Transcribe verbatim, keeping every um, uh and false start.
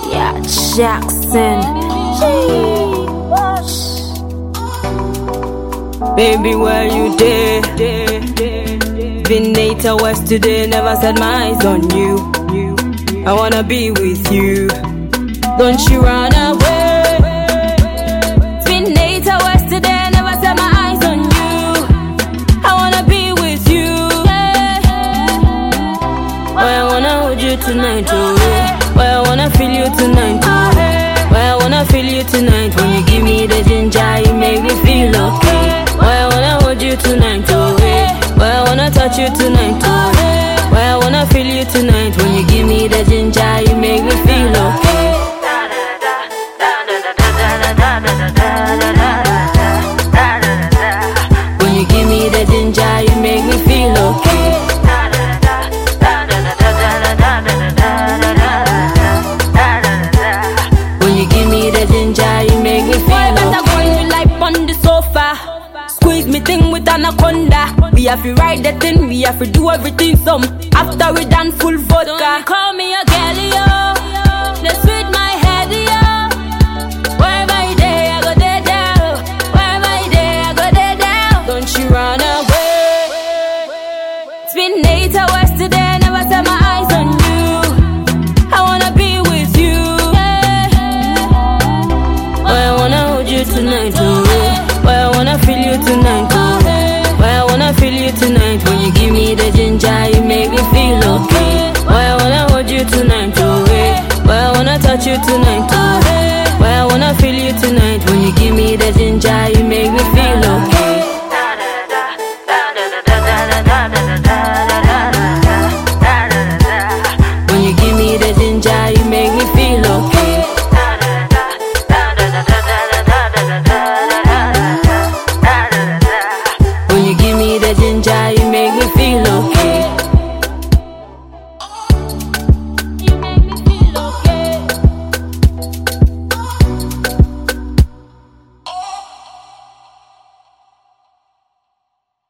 Yeah, Jackson. Baby, where you there? Been Nater West today, never set my eyes on you. I wanna be with you. Don't you run away. Been Nater West today, never set my eyes on you. I wanna be with you. Why I wanna hold you tonight, oh. Why I wanna feel you tonight, oh. Why I wanna feel you tonight. When you give me the ginger, you make me feel okay. Why I wanna hold you tonight, oh. Why I wanna touch you tonight, oh. Why I wanna feel you tonight. When you give me the ginger, you make me feel okay. When you give me the ginger, you make me feel okay. When you give me the ginger, you make me feel okay. Better go in life on the sofa. Squeeze me thing with anaconda. We have to ride the thing, we have to do everything some. After we done full vodka. Don't call me a girlie, yo. That's with my head, yo. Wherever you there, I go there down. Wherever you there, I go there down. Don't you run away. It's been Nater West today, never set my eyes on you. I wanna be with you. Why I wanna hold you tonight, oh. Why I wanna feel you tonight, oh. Why I wanna feel you tonight. When you give me the ginger, you make me feel okay. Why I wanna hold you tonight, oh. Why I wanna touch you tonight, oh.